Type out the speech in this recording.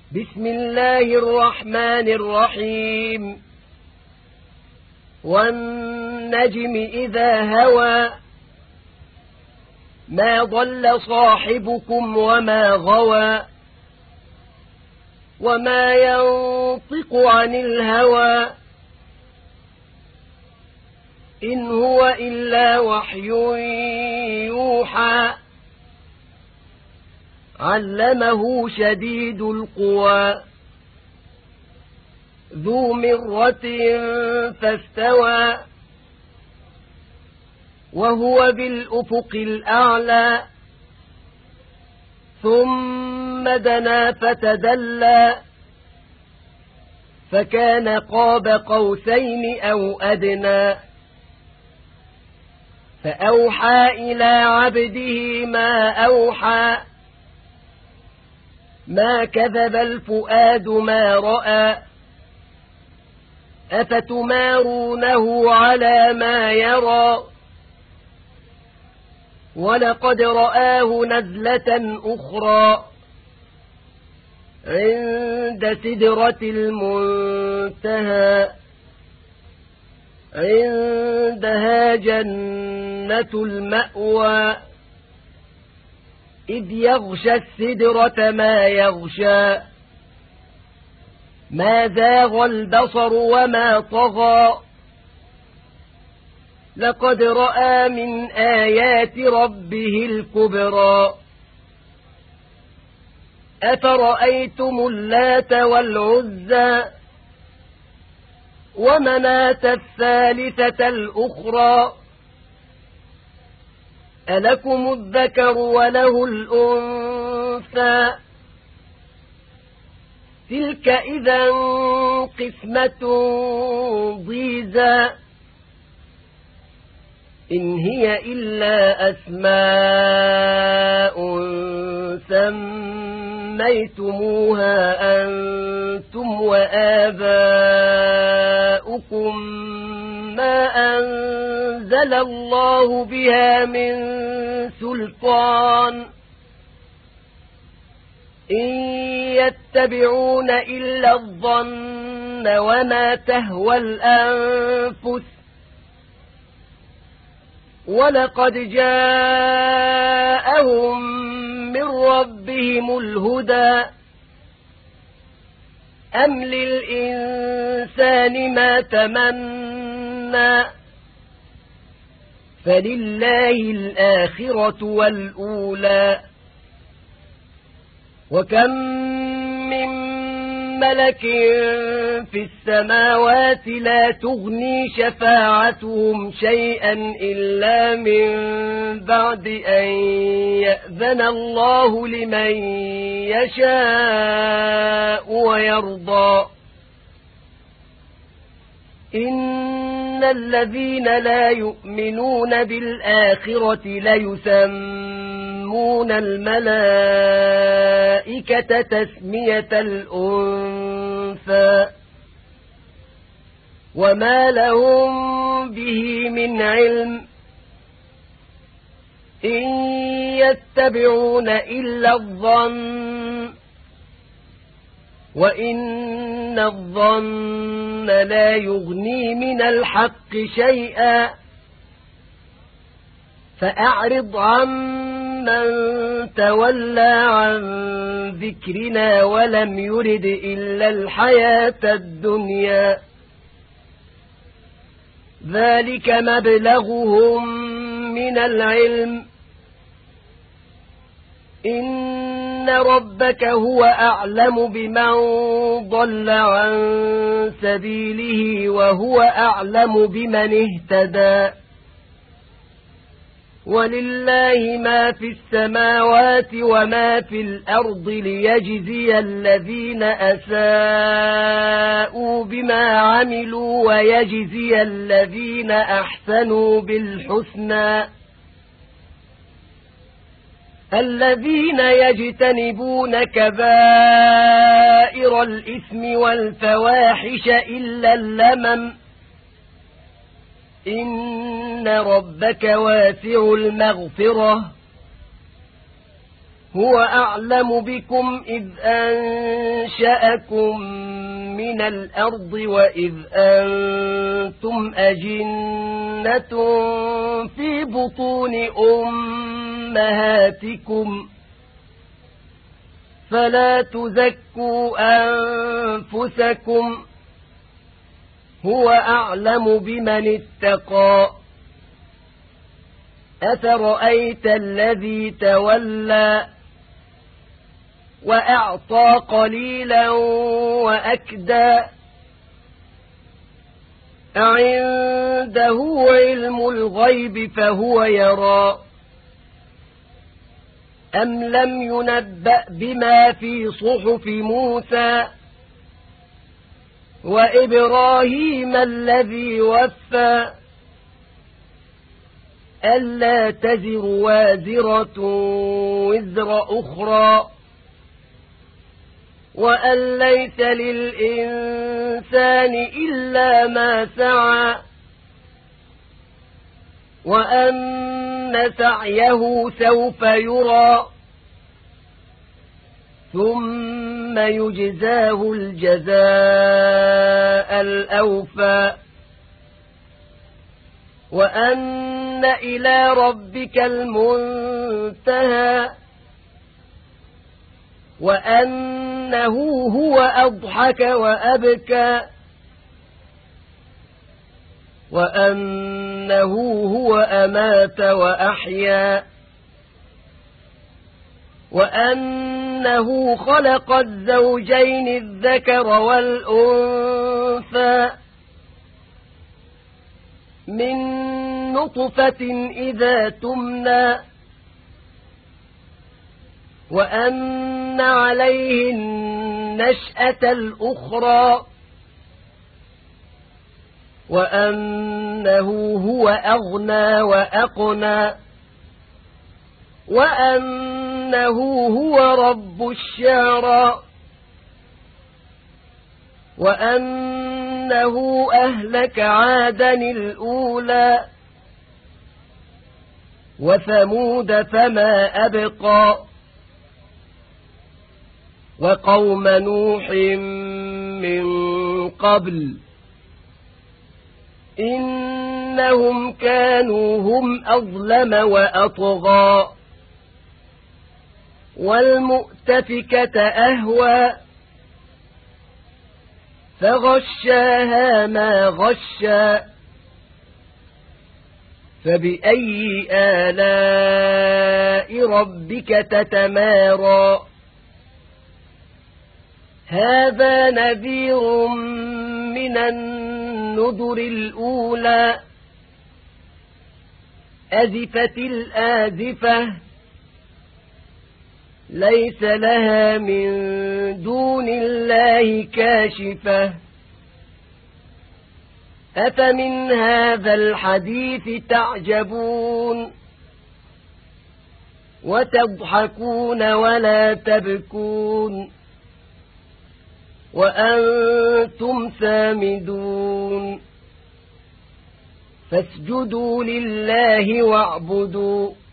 بسم الله الرحمن الرحيم والنجم إذا هوى ما ضل صاحبكم وما غوى وما ينطق عن الهوى إن هو إلا وحي يوحى علمه شديد القوى ذو مرة فاستوى وهو بالأفق الأعلى ثم دنا فتدلى فكان قاب قوسين أو أدنى فأوحى إلى عبده ما أوحى ما كذب الفؤاد ما رأى أفتمارونه على ما يرى ولقد رآه نزلة أخرى عند سدرة المنتهى عندها جنة المأوى إذ يغشى السدرة ما يغشى ما زاغ البصر وما طغى لقد رأى من آيات ربه الكبرى أفرأيتم اللات والعزى ومناة الثالثة الأخرى ألكم الذكر وله الأنثى تلك إذا قسمة ضيزى إن هي إلا أسماء سميتموها أنتم وآباؤكم ما أنزل الله بها من سلطان إن يتبعون إلا الظن وما تهوى الأنفس ولقد جاءهم من ربهم الهدى أم للإنسان ما تمنى فلله الآخرة والأولى وكم من ملك في السماوات لا تغني شفاعتهم شيئا إلا من بعد أن يأذن الله لمن يشاء ويرضى إن الذين لا يؤمنون بالآخرة ليسمون الملائكة تسمية الأنثى وما لهم به من علم إن يتبعون إلا الظن وإن الظن لا يغني من الحق شيئا فأعرض عمن تولى عن ذكرنا ولم يرد إلا الحياة الدنيا ذلك مبلغهم من العلم إن ربك هو أعلم بمن ضل عن سبيله وهو أعلم بمن اهتدى ولله ما في السماوات وما في الأرض ليجزي الذين أساءوا بما عملوا ويجزي الذين أحسنوا بالحسنى الذين يجتنبون كبائر الإثم والفواحش إلا اللمم إن ربك واسع المغفرة هو أعلم بكم إذ أنشأكم من الأرض وإذ أنتم أجنة في بطون أمهاتكم فلا تزكوا أنفسكم هو أعلم بمن اتقى أفرأيت الذي تولى وأعطى قليلا وأكدى أعنده علم الغيب فهو يرى أم لم ينبأ بما في صحف موسى وإبراهيم الذي وفى ألا تزر وازرة وزر أخرى وأن ليس للإنسان إلا ما سعى وأن سعيه سوف يرى ثم يجزاه الجزاء الأوفى وأن إلى ربك المنتهى وأنه هو أضحك وأبكى وأنه هو أمات وأحيا وأنه خلق الزوجين الذكر والأنثى من نطفة إذا تمنى وأن عليه النشأة الأخرى وأنه هو أغنى وأقنى وأنه هو رب الشعرى وأنه أهلك عادا الأولى وثمود فما أبقى وقوم نوح من قبل إنهم كانوا هم أظلم وأطغى والمؤتفكة أهوى فغشاها ما غشى فبأي آلاء ربك تتمارى هذا نذير من النذر الأولى أزفت الآزفة ليس لها من دون الله كاشفة أفمن هذا الحديث تعجبون وتضحكون ولا تبكون وأنتم سامدون فاسجدوا لله واعبدوا